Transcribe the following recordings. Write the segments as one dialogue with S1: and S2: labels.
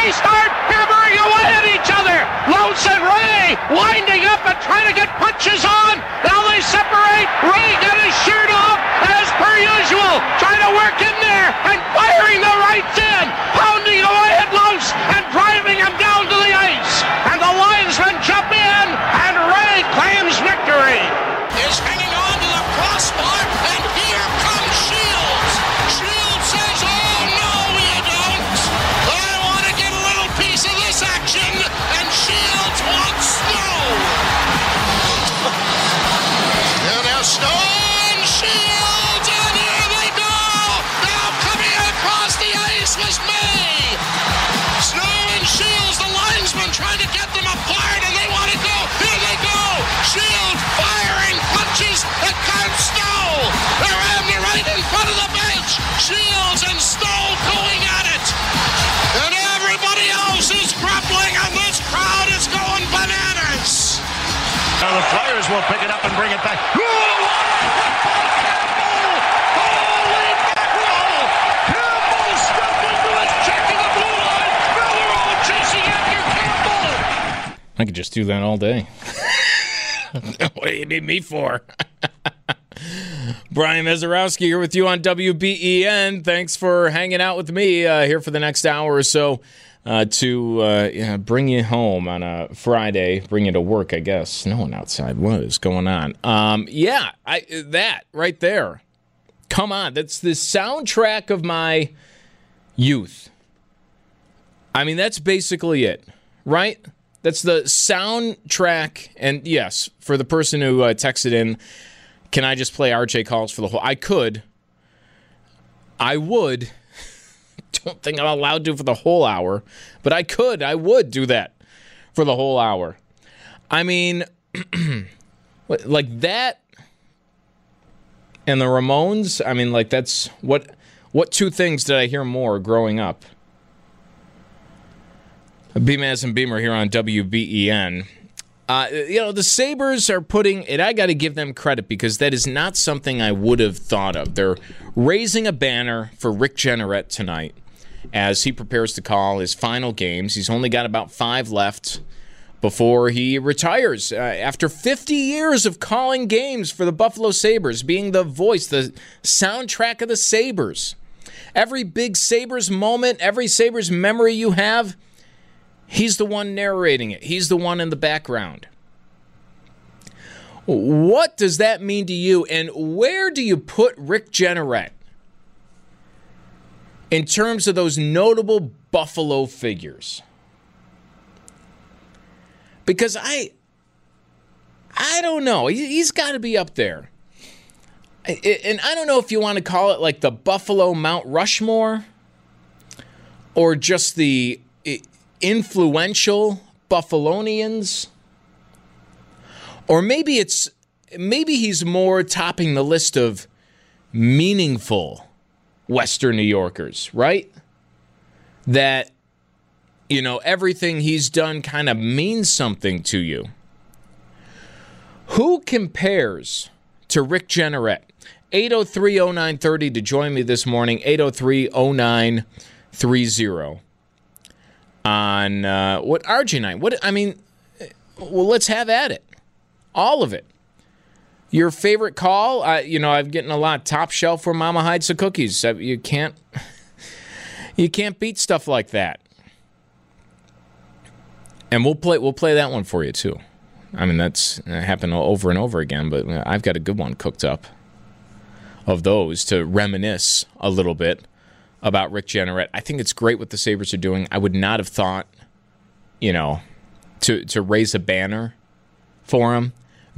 S1: They start hammering away at each other. Lutz and Ray winding up and trying to get punches on. Now they separate. Ray got his shirt off as per usual. Trying to work in there and firing the rights in. Pounding away at Lutz and driving him down to the ice. And the linesmen jump in and Ray claims victory.
S2: Is hanging on to the crossbar and here comes Shields. Shields says, oh no you don't. I want to get a little piece of this action and Shields wants Snow. And now Snow and Shields and here they go. Now coming across the ice was May. Snow and Shields, the linesman trying to get them apart and they want to go. Here they go. Shields firing punches at Carl Snow. They're having it right in front of the bench. Shields and Snow going at it. And everybody else is grappling and this crowd is going bananas.
S3: Now the Flyers will pick it up and bring it back.
S4: I could just do that all day. What do you need me for? Brian Mezarowski here with you on WBEN. Thanks for hanging out with me here for the next hour or so to bring you home on a Friday, bring you to work, I guess. Snowing outside. What is going on? That right there. Come on. That's the soundtrack of my youth. I mean, that's basically it, right? That's the soundtrack, and yes, for the person who texted in, can I just play RJ calls for the whole? I could. I would. Don't think I'm allowed to for the whole hour, but I could. I would do that for the whole hour. I mean, like that and the Ramones, I mean, like that's what two things did I hear more growing up? Beamaz and Beamer here on WBEN. The Sabres are putting it. I got to give them credit because that is not something I would have thought of. They're raising a banner for Rick Jeanneret tonight as he prepares to call his final games. He's only got about 5 left before he retires. After 50 years of calling games for the Buffalo Sabres, being the voice, the soundtrack of the Sabres. Every big Sabres moment, every Sabres memory you have, he's the one narrating it. He's the one in the background. What does that mean to you, and where do you put Rick Jeanneret in terms of those notable Buffalo figures? Because I don't know. He's got to be up there. And I don't know if you want to call it like the Buffalo Mount Rushmore or just the influential Buffalonians, or maybe he's more topping the list of meaningful Western New Yorkers, right? That, everything he's done kind of means something to you. Who compares to Rick Jeanneret? 803-0930 to join me this morning, 803-0930. On what RJ night? Well, let's have at it. All of it. Your favorite call? I'm getting a lot. Top shelf where Mama hides the cookies. You can't beat stuff like that. And we'll play that one for you too. I mean, that's happened over and over again, but I've got a good one cooked up of those to reminisce a little bit about Rick Jeanneret. I think it's great what the Sabres are doing. I would not have thought, to raise a banner for him.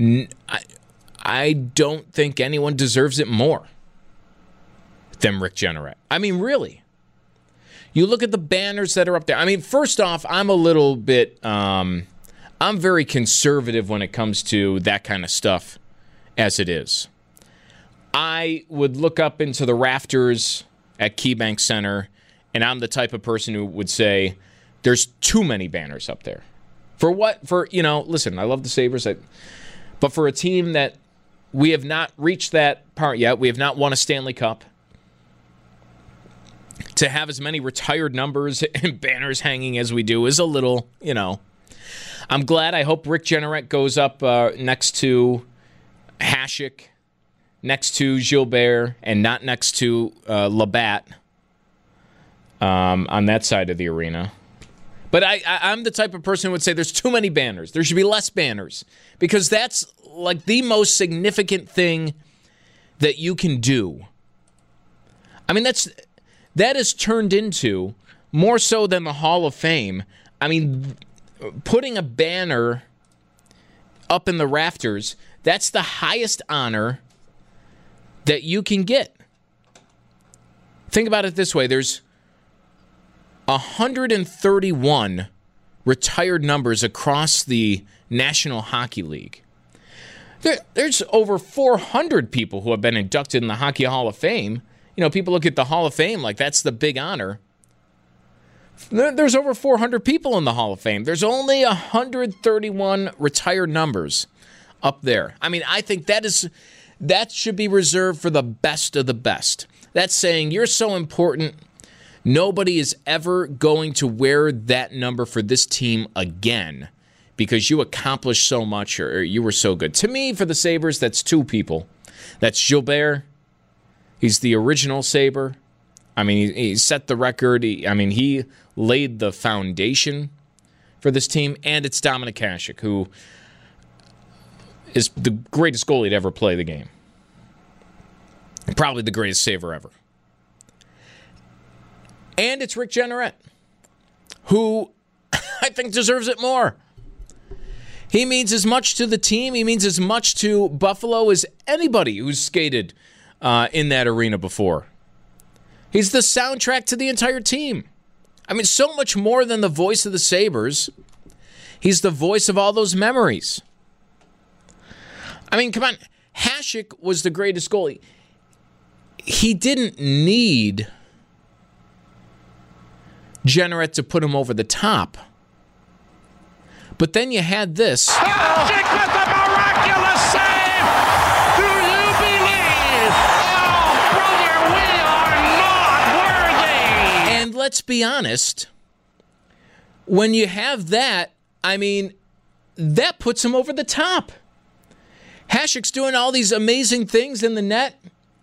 S4: I don't think anyone deserves it more than Rick Jeanneret. I mean, really. You look at the banners that are up there. I mean, first off, I'm a little bit, I'm very conservative when it comes to that kind of stuff as it is. I would look up into the rafters at KeyBank Center, and I'm the type of person who would say there's too many banners up there. For what? Listen, I love the Sabres, but for a team that we have not reached that part yet, we have not won a Stanley Cup. to have as many retired numbers and banners hanging as we do is a little, I'm glad. I hope Rick Jeanneret goes up next to Hasek, next to Gilbert, and not next to Labatt on that side of the arena. But I'm the type of person who would say there's too many banners. There should be less banners because that's like the most significant thing that you can do. I mean, that is turned into, more so than the Hall of Fame, I mean, putting a banner up in the rafters, that's the highest honor that you can get. Think about it this way. There's 131 retired numbers across the National Hockey League. There's over 400 people who have been inducted in the Hockey Hall of Fame. People look at the Hall of Fame like that's the big honor. There's over 400 people in the Hall of Fame. There's only 131 retired numbers up there. I mean, I think that should be reserved for the best of the best. That's saying you're so important, nobody is ever going to wear that number for this team again because you accomplished so much or you were so good. To me, for the Sabres, that's two people. That's Gilbert. He's the original Sabre. I mean, he set the record. He laid the foundation for this team. And it's Dominik Hasek, who is the greatest goalie to ever play the game. Probably the greatest saver ever. And it's Rick Jeanneret, who I think deserves it more. He means as much to the team. He means as much to Buffalo as anybody who's skated in that arena before. He's the soundtrack to the entire team. I mean, so much more than the voice of the Sabres. He's the voice of all those memories. I mean, come on. Hasek was the greatest goalie. He didn't need Jeanneret to put him over the top. But then you had this.
S1: Hasek with a miraculous save! Do you believe? Oh, brother, we are not worthy!
S4: And let's be honest, when you have that, I mean, that puts him over the top. Hasek's doing all these amazing things in the net.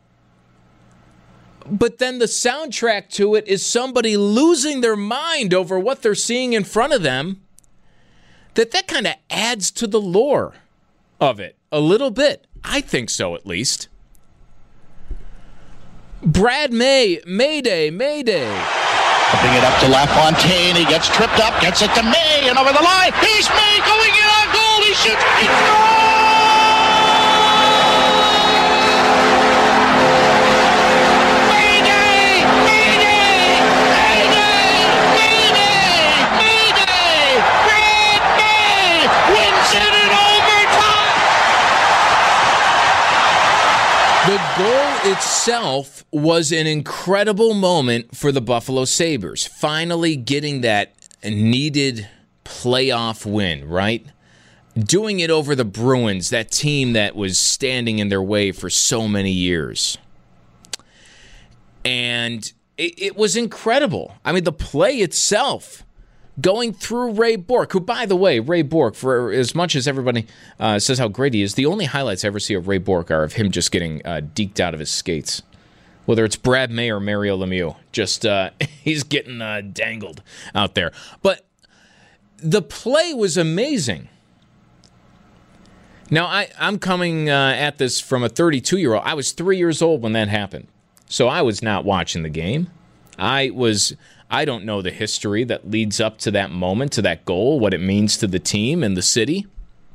S4: But then the soundtrack to it is somebody losing their mind over what they're seeing in front of them. That kind of adds to the lore of it a little bit. I think so, at least. Brad May, Mayday, Mayday.
S2: Putting it up to LaFontaine. He gets tripped up, gets it to May, and over the line. He's May going in on goal. He shoots. He scores!
S4: The goal itself was an incredible moment for the Buffalo Sabres, finally getting that needed playoff win, right? Doing it over the Bruins, that team that was standing in their way for so many years. And it was incredible. I mean, the play itself, going through Ray Bourque, who, by the way, Ray Bourque, for as much as everybody says how great he is, the only highlights I ever see of Ray Bourque are of him just getting deked out of his skates. Whether it's Brad May or Mario Lemieux, just he's getting dangled out there. But the play was amazing. Now, I'm coming at this from a 32-year-old. I was 3 years old when that happened, so I was not watching the game. I don't know the history that leads up to that moment, to that goal, what it means to the team and the city.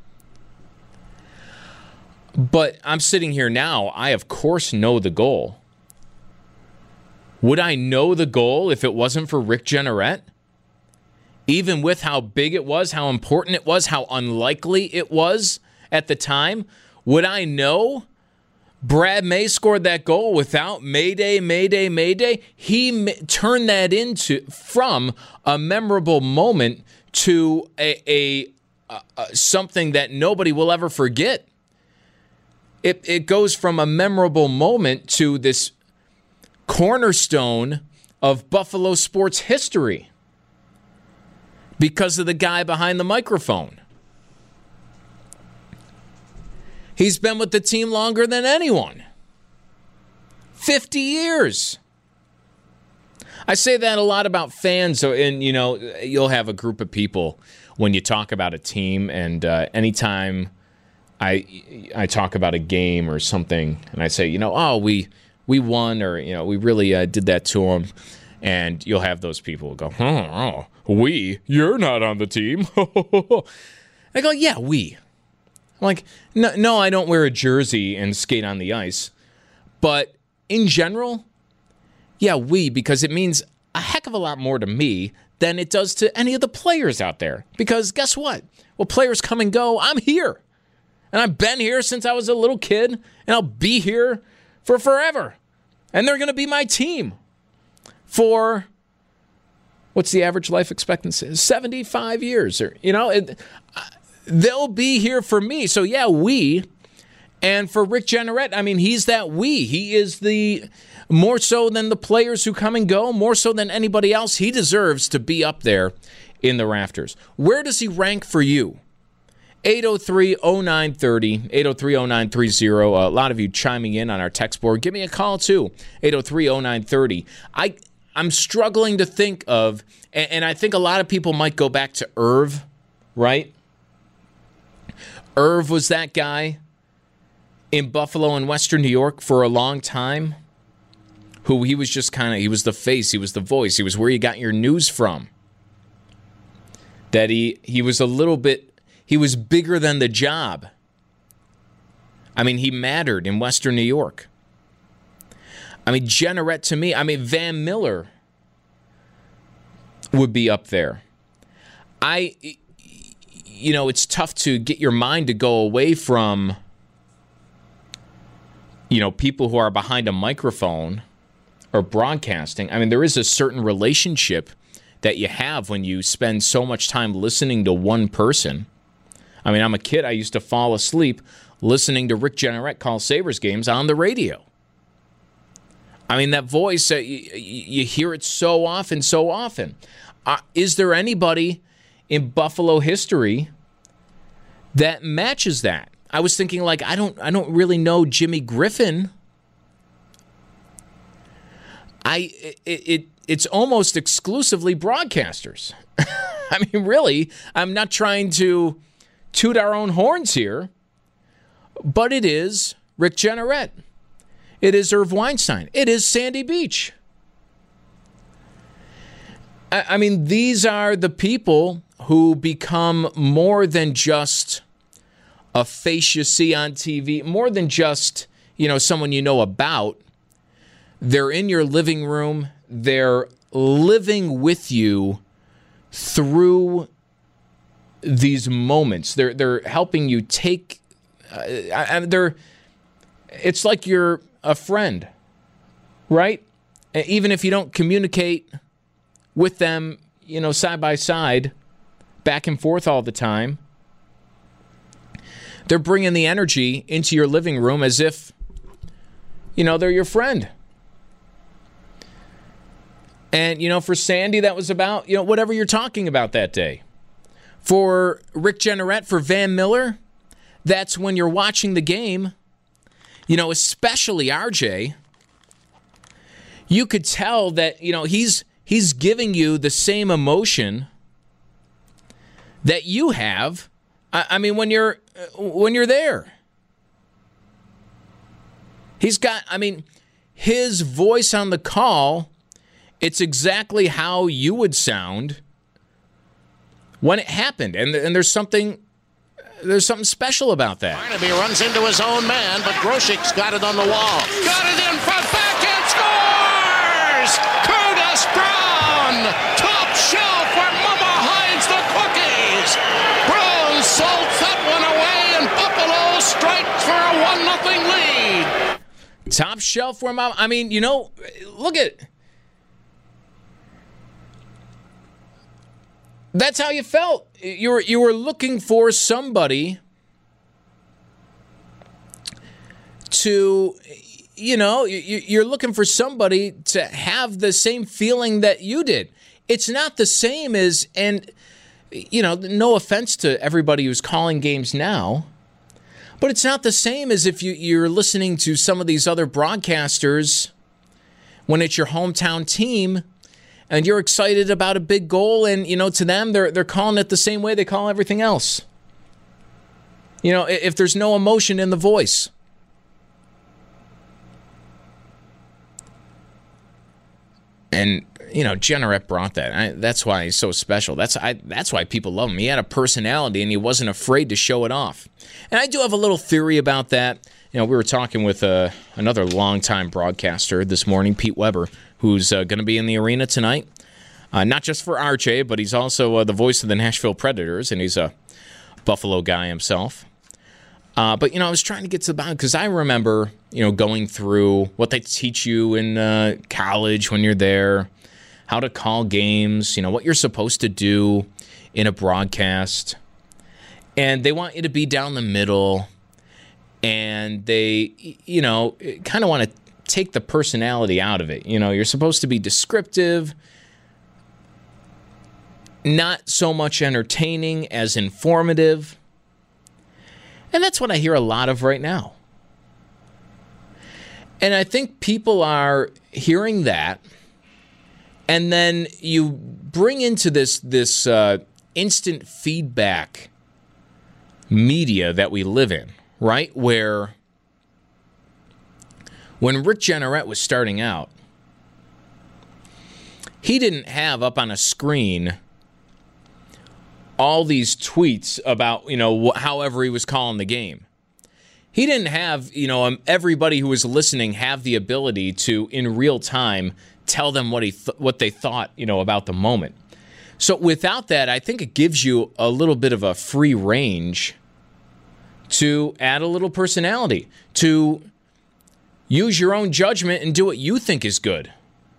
S4: But I'm sitting here now. I, of course, know the goal. Would I know the goal if it wasn't for Rick Jeanneret? Even with how big it was, how important it was, how unlikely it was at the time, would I know Brad May scored that goal without Mayday, Mayday, Mayday? He turned that from a memorable moment to a something that nobody will ever forget. It goes from a memorable moment to this cornerstone of Buffalo sports history because of the guy behind the microphone. He's been with the team longer than anyone. 50 years. I say that a lot about fans, and you'll have a group of people when you talk about a team, and anytime I talk about a game or something, and I say, we won, or we really did that to them, and you'll have those people go, you're not on the team. I go, yeah, we. I'm like, no, I don't wear a jersey and skate on the ice, but in general, yeah, because it means a heck of a lot more to me than it does to any of the players out there. Because guess what? Well, players come and go. I'm here. And I've been here since I was a little kid, and I'll be here for forever. And they're going to be my team for, what's the average life expectancy? 75 years. Or, they'll be here for me. So, yeah, we. And for Rick Jeanneret, he's that we. He is more so than the players who come and go, more so than anybody else. He deserves to be up there in the rafters. Where does he rank for you? 803-0930, 803-0930. A lot of you chiming in on our text board. Give me a call, too, 803-0930. I'm struggling to think of, and I think a lot of people might go back to Irv, right? Irv was that guy in Buffalo and Western New York for a long time, who he was just he was the face, he was the voice, he was where you got your news from. That he was a little bit, he was bigger than the job. He mattered in Western New York. Jeanneret to me, Van Miller would be up there. It's tough to get your mind to go away from people who are behind a microphone or broadcasting. There is a certain relationship that you have when you spend so much time listening to one person. I'm a kid. I used to fall asleep listening to Rick Jeanneret call Sabres games on the radio. That voice, you hear it so often. Is there anybody in Buffalo history that matches that? I was thinking, I don't really know Jimmy Griffin. It's almost exclusively broadcasters. Really, I'm not trying to toot our own horns here, but it is Rick Jeanneret. It is Irv Weinstein. It is Sandy Beach. These are the people who become more than just a face you see on TV, more than just, someone you know about. They're in your living room. They're living with you through these moments. They're helping you take. It's like you're a friend, right? Even if you don't communicate with them, side by side, back and forth all the time. They're bringing the energy into your living room as if, they're your friend. And, for Sandy, that was about, whatever you're talking about that day. For Rick Jeanneret, for Van Miller, that's when you're watching the game, especially RJ, you could tell that, he's giving you the same emotion that you have. When you're there. He's got, his voice on the call, it's exactly how you would sound when it happened. And there's something special about that.
S1: Barnaby runs into his own man, but Grosic's got it on the wall. Got it in front, backhand scores! Curtis Brown! Top shelf where Mama hides the cookies! Brown salts that one away, and Buffalo strikes for a 1-0 lead.
S4: Top shelf where Mama... look at... That's how you felt. You were looking for somebody to, you're looking for somebody to have the same feeling that you did. It's not the same as, and no offense to everybody who's calling games now, but it's not the same as if you're listening to some of these other broadcasters when it's your hometown team and you're excited about a big goal, and to them they're calling it the same way they call everything else. If there's no emotion in the voice. And Jeanneret brought that. That's why he's so special. That's why people love him. He had a personality, and he wasn't afraid to show it off. And I do have a little theory about that. We were talking with another longtime broadcaster this morning, Pete Weber, who's going to be in the arena tonight. Not just for RJ, but he's also the voice of the Nashville Predators, and he's a Buffalo guy himself. But, I was trying to get to the bottom because I remember, going through what they teach you in college when you're there, how to call games, what you're supposed to do in a broadcast. And they want you to be down the middle, and they, kind of want to take the personality out of it. You're supposed to be descriptive, not so much entertaining as informative. And that's what I hear a lot of right now. And I think people are hearing that, and then you bring into this instant feedback media that we live in, right? Where when Rick Jeanneret was starting out, he didn't have up on a screen all these tweets about, however he was calling the game. He didn't have, everybody who was listening have the ability to, in real time, tell them what they thought, about the moment. So without that, I think it gives you a little bit of a free range to add a little personality, to use your own judgment and do what you think is good.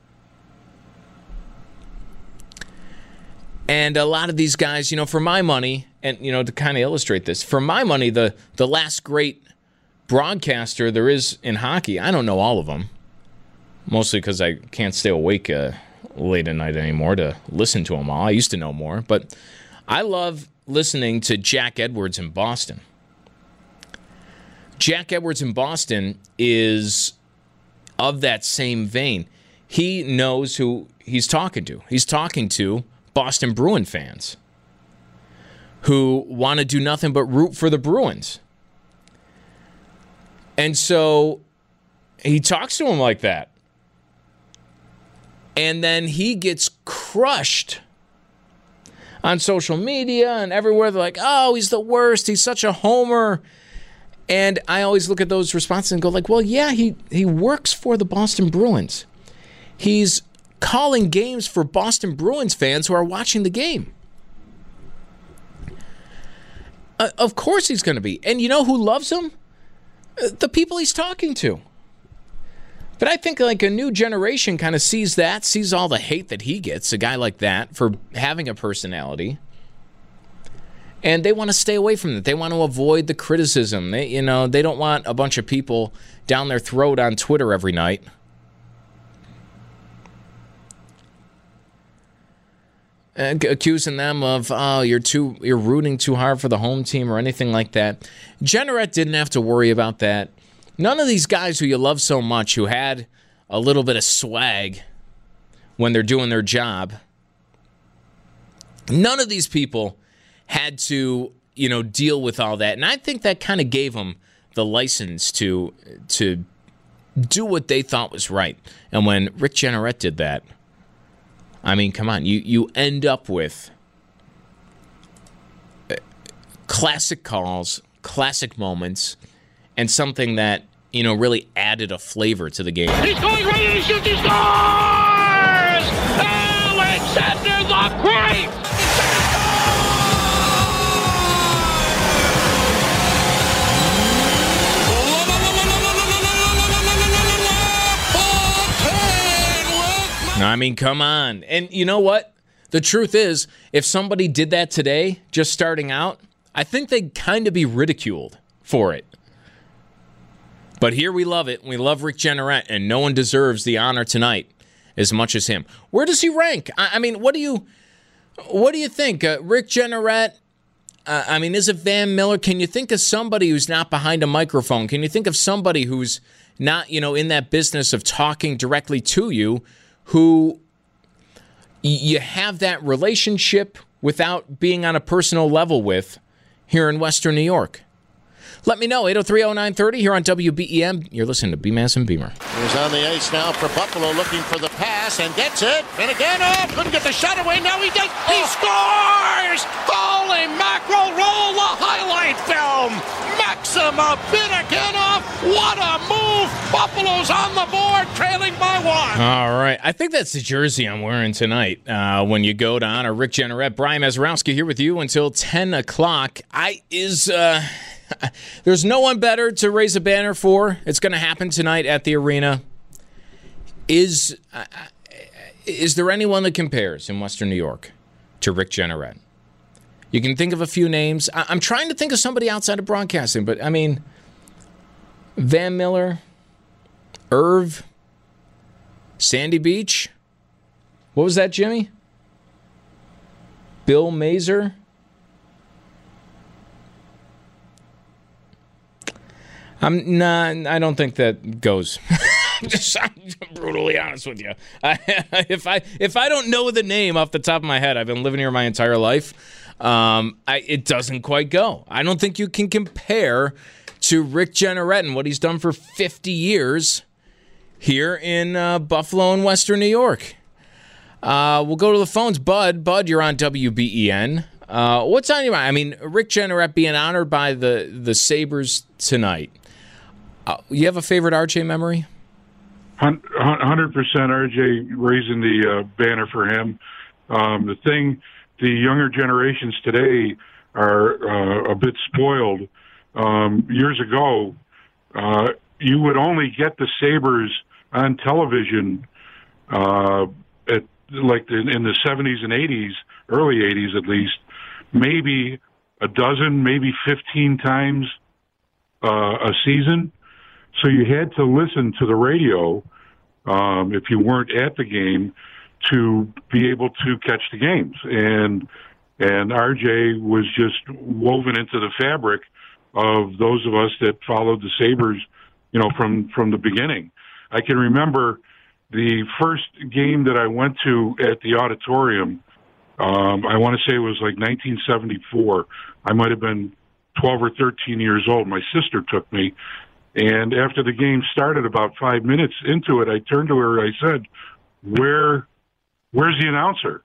S4: And a lot of these guys, for my money, and, to kind of illustrate this, for my money, the last great broadcaster there is in hockey, I don't know all of them, mostly because I can't stay awake late at night anymore to listen to them all. I used to know more, but I love listening to Jack Edwards in Boston. Jack Edwards in Boston is of that same vein. He knows who he's talking to. He's talking to Boston Bruin fans who want to do nothing but root for the Bruins. And so he talks to them like that. And then he gets crushed on social media and everywhere. They're like, oh, he's the worst. He's such a homer. And I always look at those responses and go like, well, yeah, he works for the Boston Bruins. He's calling games for Boston Bruins fans who are watching the game. Of course he's going to be. And you know who loves him? The people he's talking to. But I think like a new generation kind of sees all the hate that he gets, a guy like that, for having a personality. And they want to stay away from it. They want to avoid the criticism. They don't want a bunch of people down their throat on Twitter every night. Accusing them of, oh, you're rooting too hard for the home team or anything like that. Jeanneret didn't have to worry about that. None of these guys who you love so much, who had a little bit of swag when they're doing their job, none of these people had to, deal with all that. And I think that kind of gave them the license to do what they thought was right. And when Rick Jeanneret did that, I mean, come on, you end up with classic calls, classic moments, and something that, really added a flavor to the game.
S1: He's going ready to shoot, he scores! Alexander the Great!
S4: I mean, come on. And you know what? The truth is, if somebody did that today, just starting out, I think they'd kind of be ridiculed for it. But here we love it. We love Rick Jeanneret, and no one deserves the honor tonight as much as him. Where does he rank? I mean, what do you think? Rick Jeanneret, is it Van Miller? Can you think of somebody who's not behind a microphone? Can you think of somebody who's not, in that business of talking directly to you, who you have that relationship without being on a personal level with here in Western New York? Let me know, 803-0930 here on WBEM. You're listening to Beamaz and Beamer.
S2: He's on the ice now for Buffalo, looking for the pass, and gets it. And again, couldn't get the shot away. Now he does. He scores! Holy mackerel, roll the highlight film. Maxima Binakenov. What a move. Buffalo's on the board, trailing by 1.
S4: All right. I think that's the jersey I'm wearing tonight when you go to honor Rick Jeanneret. Brian Mazurowski here with you until 10 o'clock. There's no one better to raise a banner for. It's going to happen tonight at the arena. Is there anyone that compares in Western New York to Rick Jeanneret? You can think of a few names. I'm trying to think of somebody outside of broadcasting, but Van Miller, Irv, Sandy Beach. What was that, Jimmy? Bill Mazer. I don't think that goes. I'm brutally honest with you. If I don't know the name off the top of my head, I've been living here my entire life. It doesn't quite go. I don't think you can compare to Rick Jeanneret and what he's done for 50 years here in Buffalo and Western New York. We'll go to the phones. Bud, you're on WBEN. What's on your mind? Rick Jeanneret being honored by the Sabres tonight. You have a favorite RJ memory?
S5: 100% RJ raising the banner for him. The younger generations today are a bit spoiled. Years ago, you would only get the Sabres on television in the 70s and 80s, early 80s at least, maybe a dozen, maybe 15 times a season. So you had to listen to the radio if you weren't at the game to be able to catch the games. And RJ was just woven into the fabric of those of us that followed the Sabres, from the beginning. I can remember the first game that I went to at the auditorium. I want to say it was like 1974. I might have been 12 or 13 years old. My sister took me. And after the game started, about 5 minutes into it, I turned to her and I said, where's the announcer?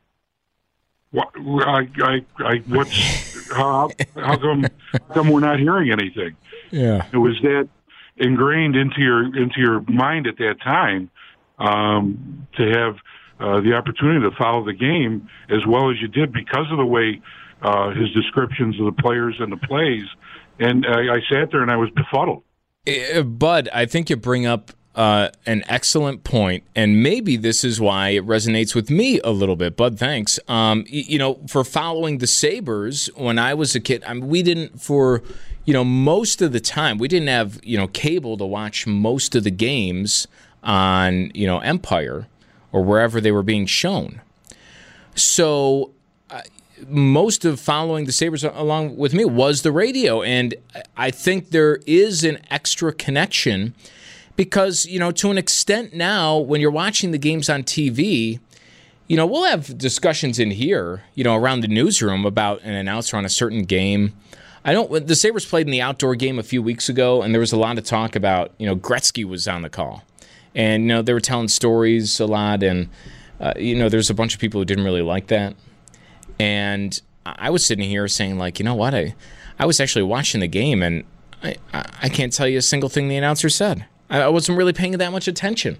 S5: How come we're not hearing anything?
S4: Yeah.
S5: It was that ingrained into your mind at that time to have the opportunity to follow the game as well as you did because of the way his descriptions of the players and the plays. And I sat there and I was befuddled.
S4: Bud, I think you bring up an excellent point, and maybe this is why it resonates with me a little bit. Bud, thanks. For following the Sabres when I was a kid, we didn't, most of the time, we didn't have, cable to watch most of the games on, Empire or wherever they were being shown. So most of following the Sabres along with me was the radio, and I think there is an extra connection because, to an extent now, when you're watching the games on TV, we'll have discussions in here, around the newsroom about an announcer on a certain game. The Sabres played in the outdoor game a few weeks ago, and there was a lot of talk about, Gretzky was on the call. And, they were telling stories a lot, and, there's a bunch of people who didn't really like that. And I was sitting here saying, what? I was actually watching the game, and I can't tell you a single thing the announcer said. I wasn't really paying that much attention.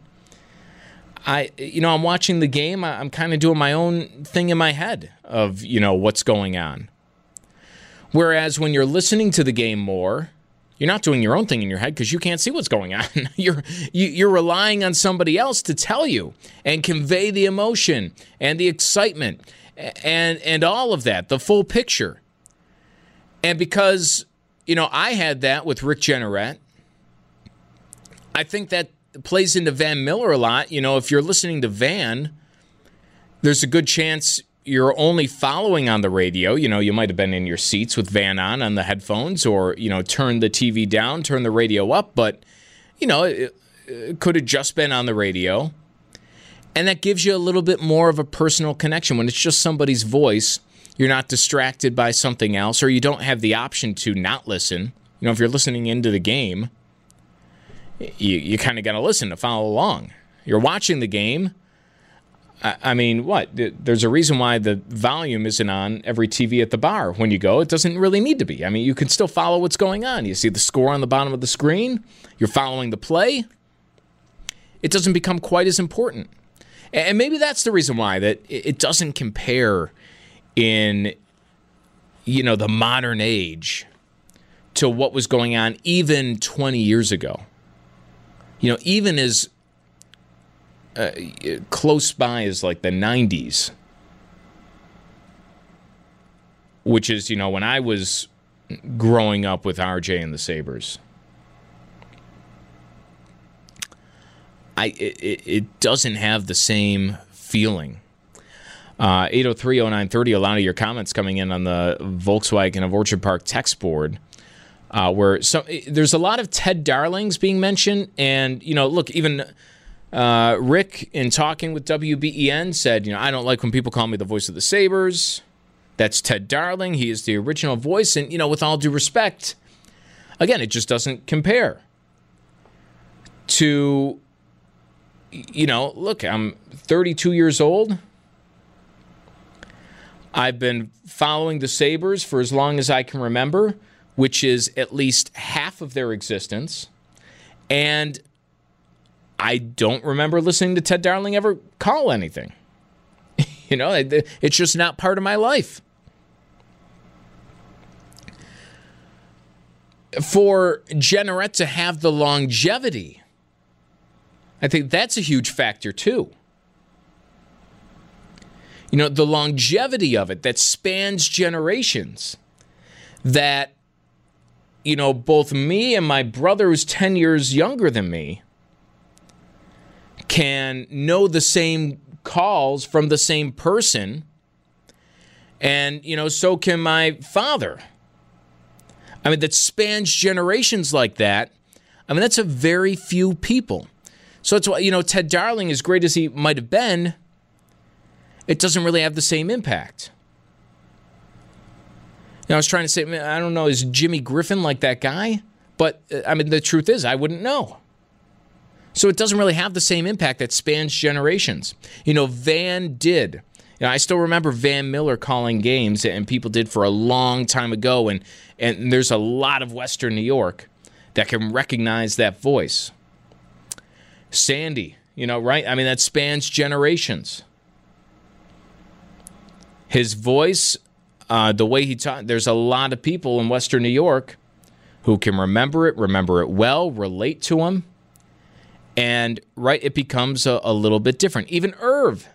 S4: I'm watching the game. I'm kind of doing my own thing in my head of, what's going on. Whereas when you're listening to the game more, you're not doing your own thing in your head because you can't see what's going on. You're relying on somebody else to tell you and convey the emotion and the excitement and all of that, the full picture. And because, I had that with Rick Jeanneret, I think that plays into Van Miller a lot. You know, if you're listening to Van, there's a good chance you're only following on the radio. You know, you might have been in your seats with Van on the headphones, or, you know, turn the TV down, turn the radio up, but, you know, it could have just been on the radio. And that gives you a little bit more of a personal connection. When it's just somebody's voice, you're not distracted by something else, or you don't have the option to not listen. You know, if you're listening into the game, you kind of got to listen to follow along. You're watching the game. I mean, what? There's a reason why the volume isn't on every TV at the bar when you go. It doesn't really need to be. I mean, you can still follow what's going on. You see the score on the bottom of the screen. You're following the play. It doesn't become quite as important. And maybe that's the reason why that it doesn't compare in, you know, the modern age to what was going on even 20 years ago. You know, even as close by as like the 90s, which is, you know, when I was growing up with RJ and the Sabres. It doesn't have the same feeling. 803-0930, a lot of your comments coming in on the Volkswagen of Orchard Park text board, where there's a lot of Ted Darlings being mentioned. And, you know, look, even Rick, in talking with WBEN, said, you know, I don't like when people call me the voice of the Sabres. That's Ted Darling. He is the original voice. And, you know, with all due respect, again, it just doesn't compare to... You know, look, I'm 32 years old. I've been following the Sabres for as long as I can remember, which is at least half of their existence. And I don't remember listening to Ted Darling ever call anything. You know, it's just not part of my life. For Jeanneret to have the longevity, I think that's a huge factor, too. You know, the longevity of it that spans generations. That, you know, both me and my brother, who's 10 years younger than me, can know the same calls from the same person. And, you know, so can my father. I mean, that spans generations like that. I mean, that's a very few people. So it's why, you know, Ted Darling, as great as he might have been, it doesn't really have the same impact. You know, I was trying to say, I don't know, is Jimmy Griffin like that guy? But, I mean, the truth is, I wouldn't know. So it doesn't really have the same impact that spans generations. You know, Van did. You know, I still remember Van Miller calling games, and people did for a long time ago, and there's a lot of Western New York that can recognize that voice. Sandy, you know, right? I mean, that spans generations. His voice, the way he taught, there's a lot of people in Western New York who can remember it well, relate to him. And, right, it becomes a little bit different. Even Irv.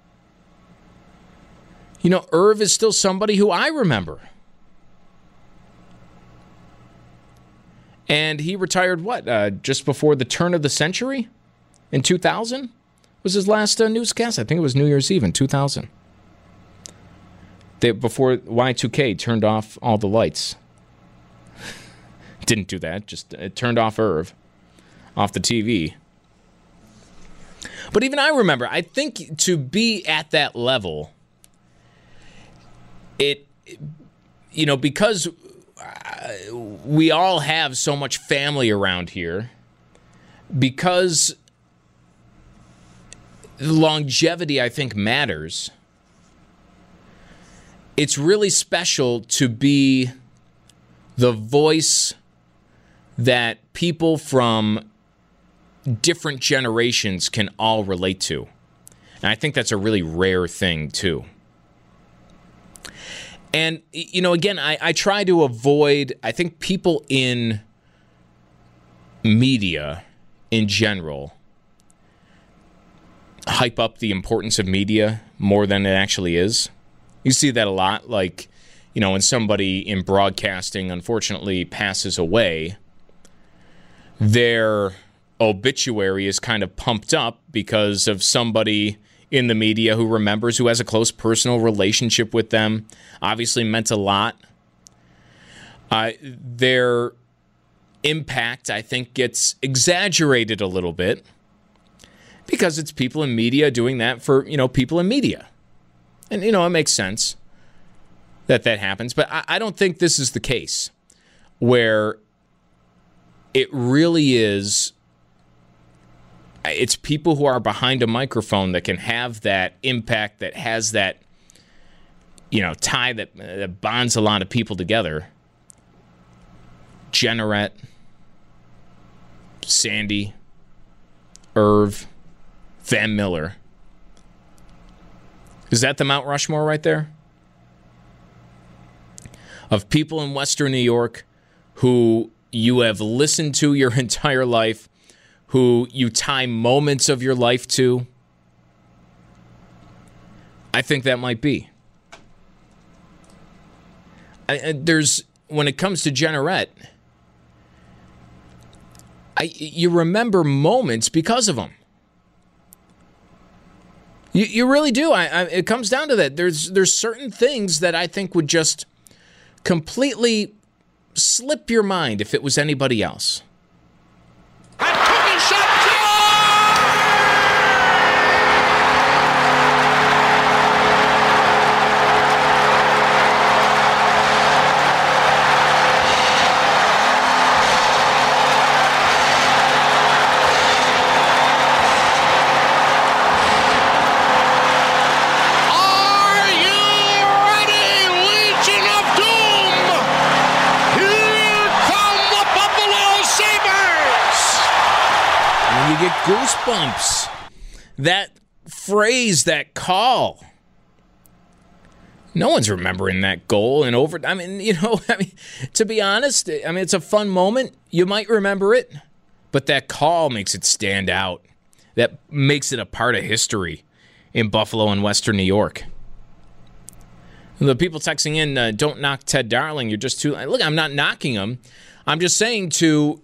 S4: You know, Irv is still somebody who I remember. And he retired, just before the turn of the century? In 2000 was his last newscast. I think it was New Year's Eve in 2000. Before Y2K turned off all the lights. Didn't do that. Just it turned off Irv off the TV. But even I remember, I think to be at that level, you know, because we all have so much family around here, because longevity, I think, matters. It's really special to be the voice that people from different generations can all relate to. And I think that's a really rare thing, too. And, you know, again, I try to avoid, I think people in media in general hype up the importance of media more than it actually is. You see that a lot, like, you know, when somebody in broadcasting unfortunately passes away, their obituary is kind of pumped up because of somebody in the media who remembers, who has a close personal relationship with them, obviously meant a lot. Their impact, I think, gets exaggerated a little bit because it's people in media doing that for, people in media. And, it makes sense that happens. But I don't think this is the case where it really is. It's people who are behind a microphone that can have that impact, that has that, tie that bonds a lot of people together. Jeanneret, Sandy, Irv, Van Miller. Is that the Mount Rushmore right there? Of people in Western New York who you have listened to your entire life, who you tie moments of your life to. I think that might be. When it comes to Jeanneret, you remember moments because of them. You really do. It comes down to that. There's certain things that I think would just completely slip your mind if it was anybody else. Goosebumps. That phrase, that call. No one's remembering that goal and over. To be honest, it's a fun moment. You might remember it, but that call makes it stand out. That makes it a part of history in Buffalo and Western New York. The people texting in, don't knock Ted Darling. You're just too. Look, I'm not knocking him. I'm just saying to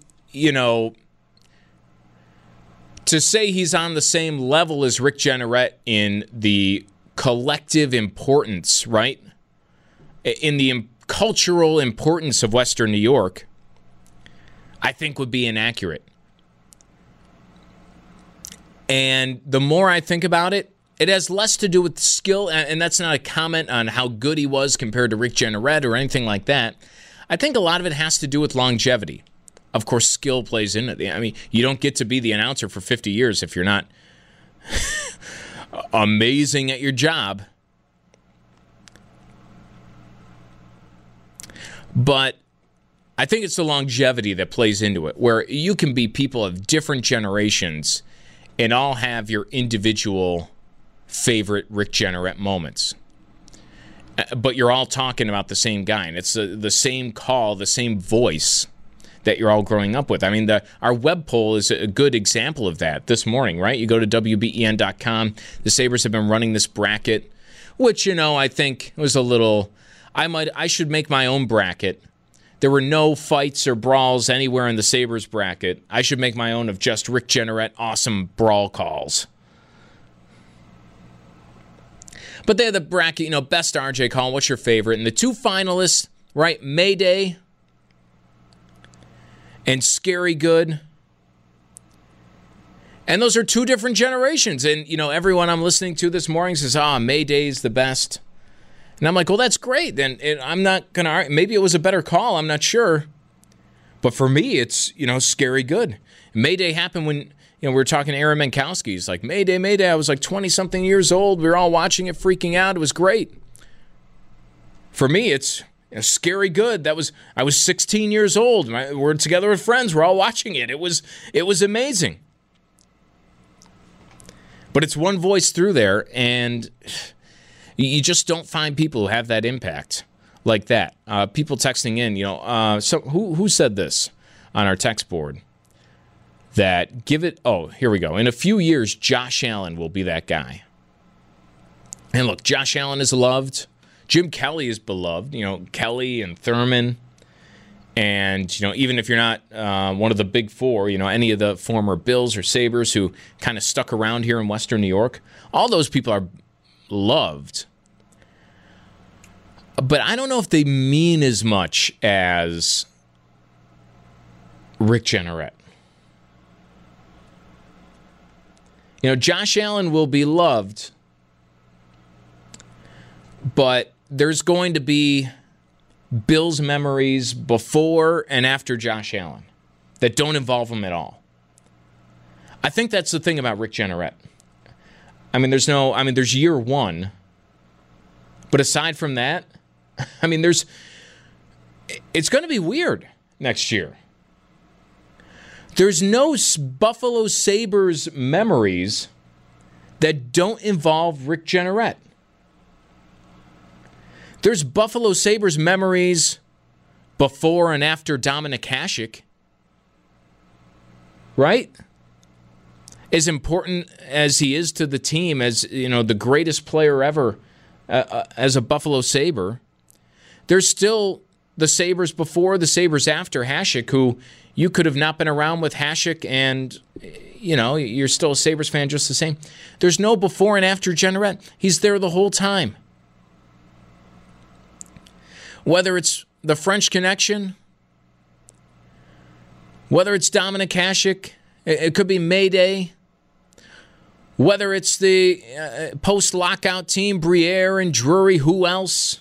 S4: say he's on the same level as Rick Jeanneret in the collective importance, right? In the cultural importance of Western New York, I think would be inaccurate. And the more I think about it, it has less to do with skill, and that's not a comment on how good he was compared to Rick Jeanneret or anything like that. I think a lot of it has to do with longevity. Of course, skill plays in it. You don't get to be the announcer for 50 years if you're not amazing at your job. But I think it's the longevity that plays into it, where you can be people of different generations and all have your individual favorite Rick Jeanneret moments. But you're all talking about the same guy, and it's the same call, the same voice that you're all growing up with. Our web poll is a good example of that this morning, right? You go to WBEN.com. The Sabres have been running this bracket, which, I think was a little... I should make my own bracket. There were no fights or brawls anywhere in the Sabres bracket. I should make my own of just Rick Jeanneret awesome brawl calls. But they're the bracket, best RJ call. What's your favorite? And the two finalists, right? Mayday and Scary Good. And those are two different generations. And, everyone I'm listening to this morning says, Mayday's the best. And I'm like, well, that's great. Then I'm not going to argue. Maybe it was a better call. I'm not sure. But for me, it's, Scary Good. Mayday happened when, we were talking to Aaron Menkowski. He's like, Mayday, Mayday. I was like 20-something years old. We were all watching it, freaking out. It was great. For me, it's... Scary Good. I was 16 years old. We're together with friends. We're all watching it. It was amazing. But it's one voice through there, and you just don't find people who have that impact like that. People texting in, so who said this on our text board? That here we go. In a few years, Josh Allen will be that guy. And look, Josh Allen is loved. Jim Kelly is beloved, Kelly and Thurman And, even if you're not one of the big four, any of the former Bills or Sabres who kind of stuck around here in Western New York, all those people are loved. But I don't know if they mean as much as Rick Jeanneret. Josh Allen will be loved, but there's going to be Bills memories before and after Josh Allen that don't involve him at all. I think that's the thing about Rick Jeanneret. There's year one, but aside from that, it's going to be weird next year. There's no Buffalo Sabres memories that don't involve Rick Jeanneret. There's Buffalo Sabres memories before and after Dominic Hasek, right? As important as he is to the team, as the greatest player ever as a Buffalo Sabre, there's still the Sabres before, the Sabres after Hasek, who you could have not been around with Hasek and, you're still a Sabres fan just the same. There's no before and after Jeanneret. He's there the whole time. Whether it's the French Connection, whether it's Dominic Hasek, it could be Mayday, whether it's the post-lockout team, Briere and Drury, who else?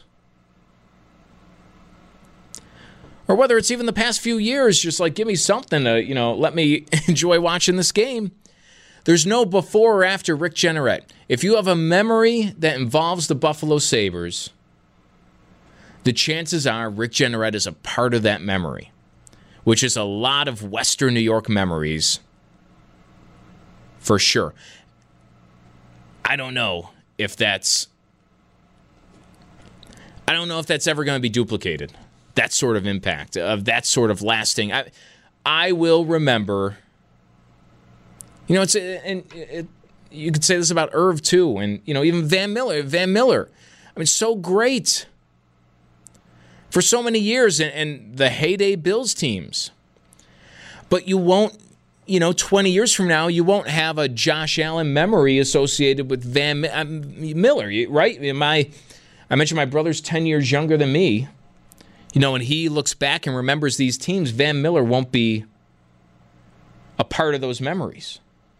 S4: Or whether it's even the past few years, just like give me something to, let me enjoy watching this game. There's no before or after Rick Jeanneret. If you have a memory that involves the Buffalo Sabres, the chances are Rick Jeanneret is a part of that memory, which is a lot of Western New York memories for sure. I don't know if that's ever going to be duplicated. That sort of impact, of that sort of lasting. I will remember. You could say this about Irv too, and even Van Miller. So great for so many years, and the heyday Bills teams. But you won't, 20 years from now, you won't have a Josh Allen memory associated with Van Miller, right? I mentioned my brother's 10 years younger than me. When he looks back and remembers these teams, Van Miller won't be a part of those memories.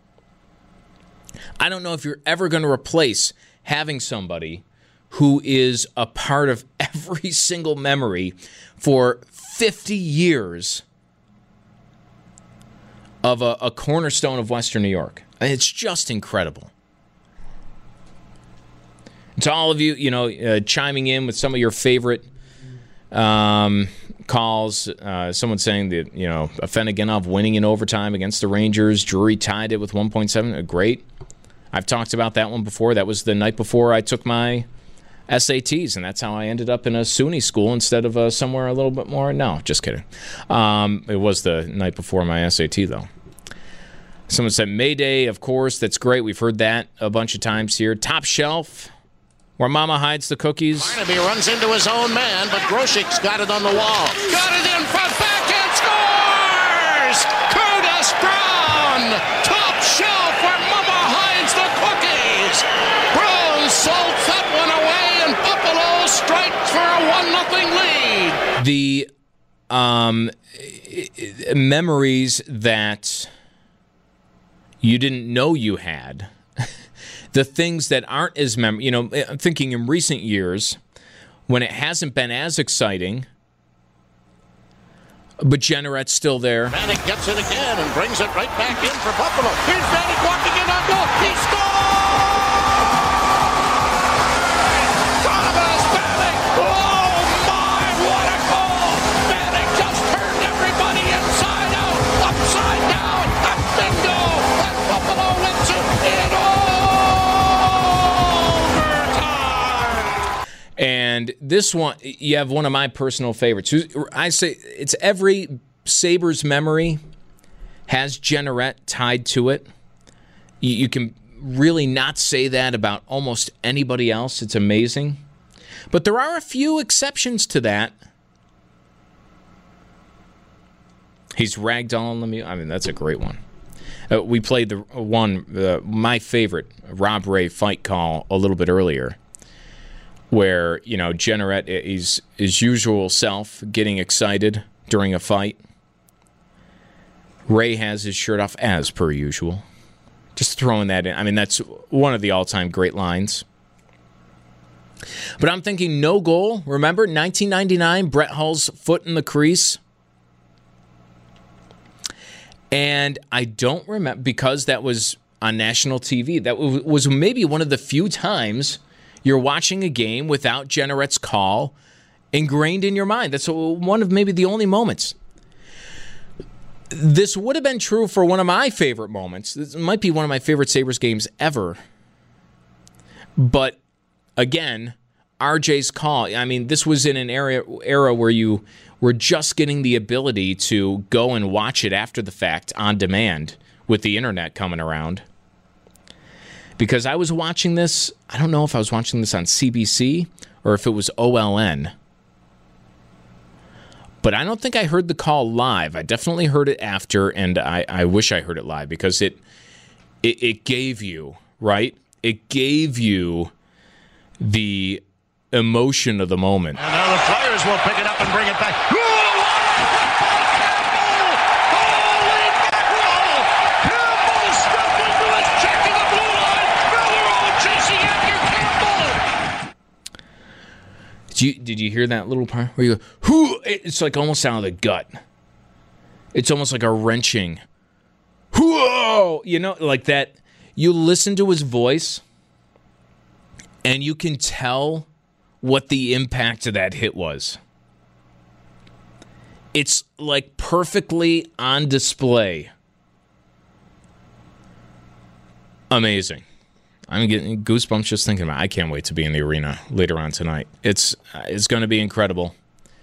S4: I don't know if you're ever going to replace having somebody who is a part of every single memory for 50 years of a cornerstone of Western New York. It's just incredible. And to all of you, chiming in with some of your favorite calls, someone saying that, Afinogenov winning in overtime against the Rangers. Drury tied it with 1.7. Great. I've talked about that one before. That was the night before I took my SATs, and that's how I ended up in a SUNY school instead of somewhere a little bit more. No, just kidding. It was the night before my SAT, though. Someone said Mayday, of course. That's great. We've heard that a bunch of times here. Top Shelf, where Mama hides the cookies.
S2: Barnaby runs into his own man, but Groshek's got it on the wall. Got it in front, backhand scores! Curtis Brown! Top Shelf, where Mama hides the cookies! Brown salts that one away, and Buffalo strikes for a 1-0 lead.
S4: The memories that you didn't know you had. The things that aren't as I'm thinking in recent years when it hasn't been as exciting, but Jeanneret's still there.
S2: Vanek gets it again and brings it right back in for Buffalo. Here's Vanek walking in on goal. He scores! Thomas Vanek! Oh my, what a goal! Vanek just turned everybody inside out, upside down, a bingo, and Buffalo wins it in overtime!
S4: And this one, you have one of my personal favorites. I say it's every Sabres memory has Jeanneret tied to it. You can really not say that about almost anybody else. It's amazing. But there are a few exceptions to that. He's ragdolling the music. I mean, that's a great one. We played my favorite Rob Ray fight call a little bit earlier, where, Jenneret is his usual self, getting excited during a fight. Ray has his shirt off as per usual. Just throwing that in. I mean, that's one of the all-time great lines. But I'm thinking no goal. Remember, 1999, Brett Hull's foot in the crease. And I don't remember, because that was on national TV, that was maybe one of the few times you're watching a game without Jenneret's call ingrained in your mind. That's one of maybe the only moments. This would have been true for one of my favorite moments. This might be one of my favorite Sabres games ever. But again, RJ's call, I mean, this was in an era where you were just getting the ability to go and watch it after the fact on demand with the internet coming around. Because I was watching this, I don't know if I was watching this on CBC or if it was OLN. But I don't think I heard the call live. I definitely heard it after, and I wish I heard it live because it gave you, right? It gave you the emotion of the moment.
S3: And now the Flyers will pick it up and bring it back. Holy mackerel! Campbell stepped into his check in the blue line. Now they're all chasing after Campbell.
S4: Did you hear that little part where you go, "Whoo!" It's like almost out of the gut. It's almost like a wrenching, "Whoa!" Like that. You listen to his voice, and you can tell what the impact of that hit was. It's like perfectly on display. Amazing. I'm getting goosebumps just thinking about it. I can't wait to be in the arena later on tonight. It's going to be incredible.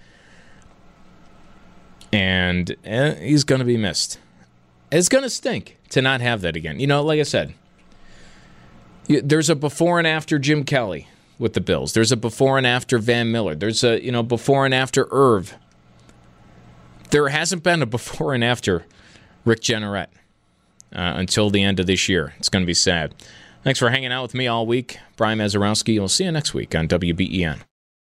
S4: And he's going to be missed. It's going to stink to not have that again. Like I said, there's a before and after Jim Kelly with the Bills. There's a before and after Van Miller. There's a before and after Irv. There hasn't been a before and after Rick Jenneret until the end of this year. It's going to be sad. Thanks for hanging out with me all week. Brian Mazurowski. We'll see you next week on WBEN.